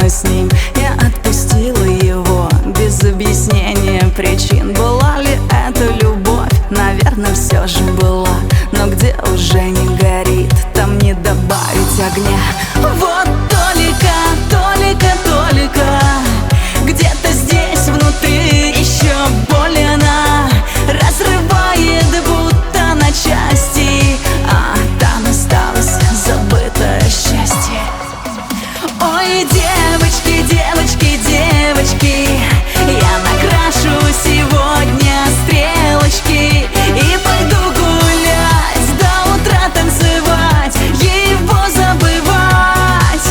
расстанусь с ним. Я отпустила его без объяснения причин. Была ли это любовь? Наверное, все же была. Но где уже не горит, там не добавить огня. Вот только где-то здесь внутри еще боль она разрывает будто на части, а там осталось забытое счастье. Ой, девочки, девочки, девочки, я накрашу сегодня стрелочки и пойду гулять, до утра танцевать, его забывать.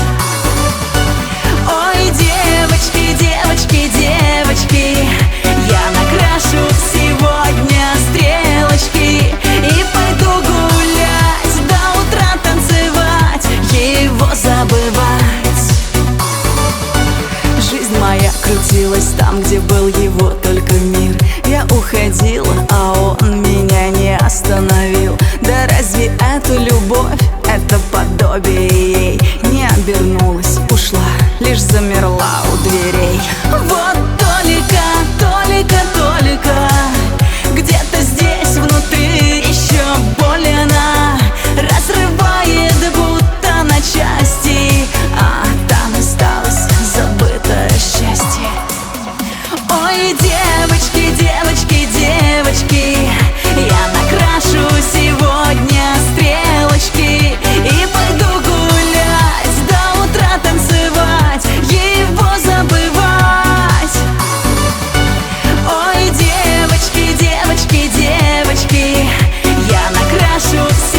Ой, девочки, девочки, девочки, я накрашу сегодня стрелочки и пойду гулять, до утра танцевать, его забывать. Жизнь моя крутилась там, где был его только мир. Я уходила, а он меня не остановил. Да разве это любовь? Это подобие ей не обернулась, ушла, лишь замерла у дверей. Вот только где-то здесь внутри еще боль она разрывает будто на части, а там осталось забытое счастье. Ой, девочки, девочки, девочки, я накрашу сегодня стрелочки и пойду гулять, до утра танцевать, его забывать. Ой, девочки, девочки, девочки, я накрашу